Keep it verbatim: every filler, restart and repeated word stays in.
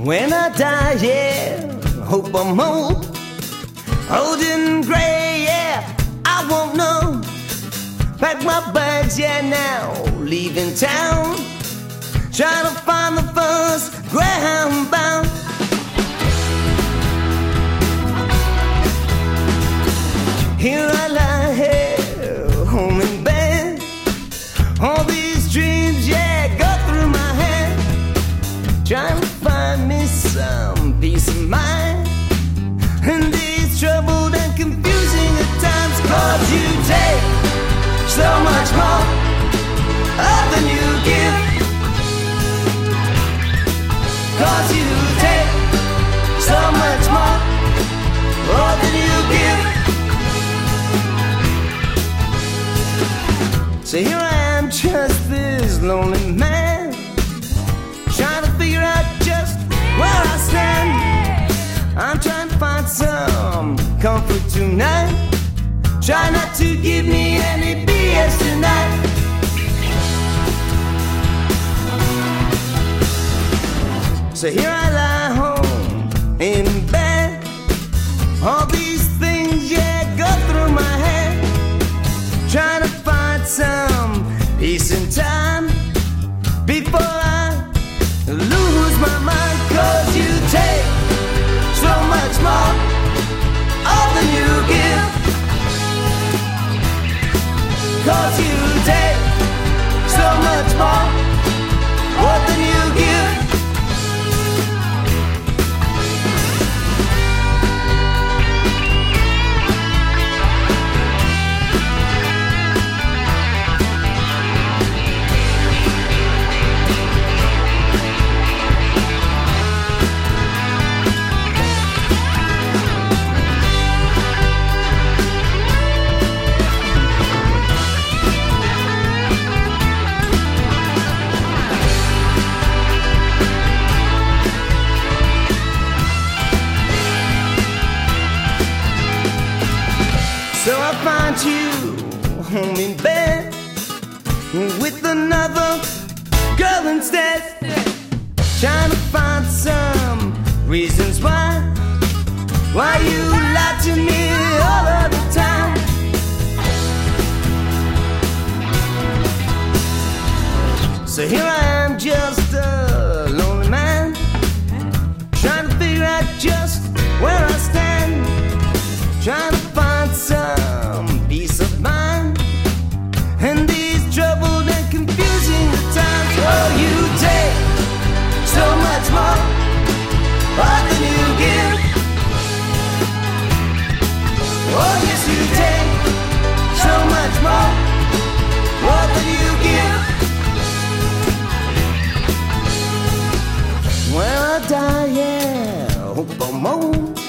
When I die, yeah, hope I'm old, old and gray, yeah, I won't know. Pack my bags, yeah, now leaving town, trying to find the first Greyhound bound. Here I lie, here, home in bed. All these dreams, yeah, go through my head, trying to find me some peace of mind in these troubled and confusing at times. Cause you take so much more than you give. Cause you take so much more than you give. So here I am, just this lonely man, trying to figure out just where I stand. I'm trying to find some comfort tonight. Try not to give me any B S tonight. So here I lie home in bed. All these things, yeah, go through my head, trying to find some peace and time before I lose my mind. Cause you take so much more than you give. Cause you take so much more than you give. So I find you home in bed with another girl instead, trying to find some reasons why Why you lie to me all of the time. So here I am, just a lonely man, trying to figure out just where I stand, trying to find some peace of mind in these troubled and confusing times. Oh, you take so much more than you give. Oh, yes, you take so much more than you give. When I die, yeah, hope I'm old,